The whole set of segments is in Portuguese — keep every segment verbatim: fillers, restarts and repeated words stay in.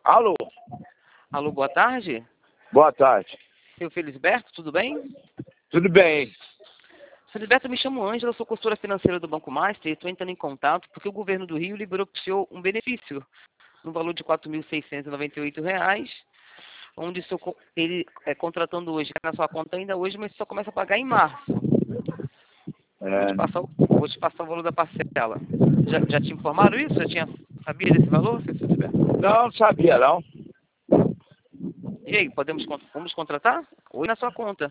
Alô? Alô, boa tarde. Boa tarde. Seu Felisberto, tudo bem? Tudo bem? Felisberto, me chamo Ângela, sou consultora financeira do Banco Master e estou entrando em contato porque o governo do Rio liberou para o senhor um benefício no valor de quatro mil seiscentos e noventa e oito reais, onde o senhor, co- ele é contratando hoje, cai na sua conta ainda hoje, mas só começa a pagar em março. Vou É, te passar, o- vou te passar o valor da parcela. Já, já te informaram isso? Já tinha, sabia desse valor, seu Felisberto? não, não sabia não. E aí, podemos, con- vamos contratar? Hoje na sua conta.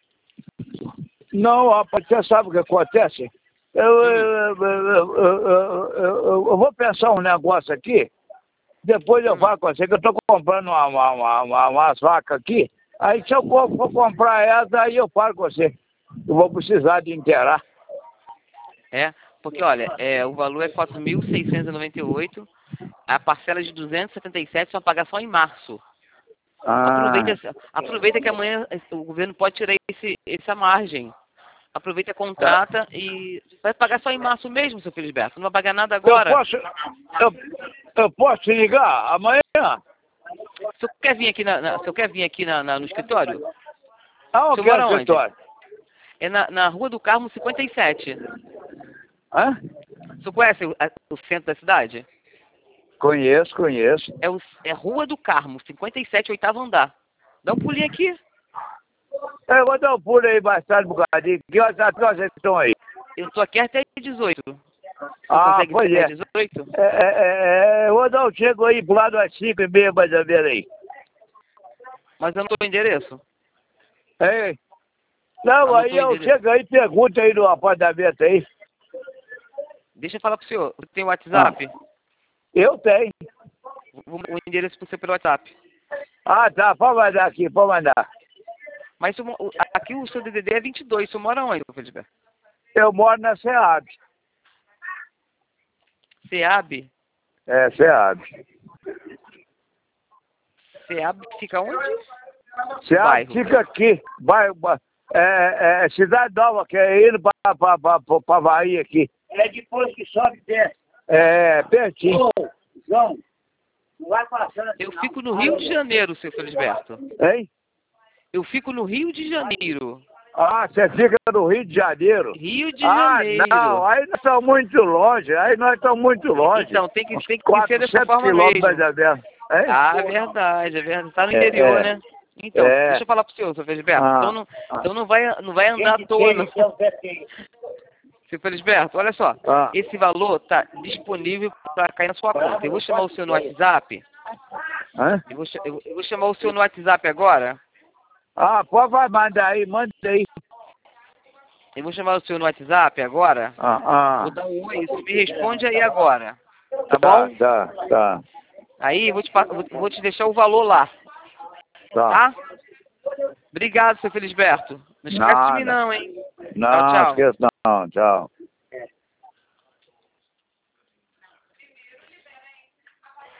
Não, rapaz, você sabe o que acontece? Eu, Hum. eu, eu, eu, eu, eu- eu- eu vou pensar um negócio aqui, depois eu Hum. falo com você, que eu estou comprando uma, uma, uma, uma- umas vacas aqui, aí se eu for, for comprar essa, aí eu falo com você. Eu vou precisar de inteirar. É, porque olha, é, o valor é quatro mil seiscentos e noventa e oito, a parcela é de duzentos e setenta e sete só pagar só em março. Ah, Aproveita, aproveita que amanhã o governo pode tirar esse, essa margem. Aproveita, tá. contrata e vai pagar só em março mesmo, seu Felisberto. Não vai pagar nada Eu agora. posso, eu, eu posso te ligar amanhã? O senhor quer vir aqui, na, na, o senhor quer vir aqui na, na- no escritório? O Aonde senhor que é o mora onde? escritório? É na, na Rua do Carmo cinquenta e sete. Hã? O senhor conhece o, a- o centro da cidade? Conheço, conheço. É, o, é Rua do Carmo, cinquenta e sete, oitavo andar. Dá um pulinho aqui. Eu vou dar um pulo aí mais tarde um bocadinho. Que horas que horas vocês estão aí? Eu tô aqui até dezoito. O senhor Ah, consegue vir pois até é. dezoito? É, é, é, é, eu vou dar um chego aí pro lado das cinco e meia mais ou menos aí. Mas eu não tô no endereço. Hein? Não, aí Anotou o eu endereço. chego aí e pergunto aí no apartamento aí. Deixa eu falar pro senhor. Você tem o Ah, WhatsApp? eu tenho. Vou o endereço pro senhor pelo WhatsApp. Ah, tá, pode mandar aqui, pode mandar. Mas o- o- aqui o seu D D D é vinte e dois. O senhor mora onde, seu Felisberto? Eu moro na SEAB. SEAB? É, SEAB. SEAB fica onde? SEAB Bairro. fica aqui. Vai, vai- é, é, Cidade Nova, que é indo pra, pra, pra, pra, pra Bahia aqui. É depois que sobe e desce. É, pertinho. Ô, João, não vai passando aqui, Eu não. fico no Rio de Janeiro, seu Felisberto. Hein? Eu fico no Rio de Janeiro. Ah, você fica no Rio de Janeiro? Rio de Ah, Janeiro. não, aí nós estamos muito longe, aí nós estamos muito longe. Então, tem que, Uns tem que ser dessa quatrocentos forma quilômetros mais mesmo. ou menos. Hein? Ah, é verdade, é verdade. Tá no É, interior, é. né? Então, É. deixa eu falar pro senhor, seu Felisberto. Ah, Então, não, ah. então não, vai, não vai andar à toa, não. Seu Felisberto, olha só. Ah. Esse valor tá disponível para cair na sua conta. Eu vou chamar o senhor no WhatsApp. Hã? Eu vou, cha- eu, eu vou chamar o senhor no WhatsApp agora. Ah, pode vai, manda aí, manda aí. Eu vou chamar o senhor no WhatsApp agora. Ah, ah. Vou dar um oi. Você me responde aí agora. Tá Tá, bom? tá, tá, Aí eu vou te, pa- vou, vou te deixar o valor lá. tá. Tá? Obrigado, seu Felisberto. Não esquece de mim Nada. não, hein? Não, Tchau, tchau. esqueça não, tchau.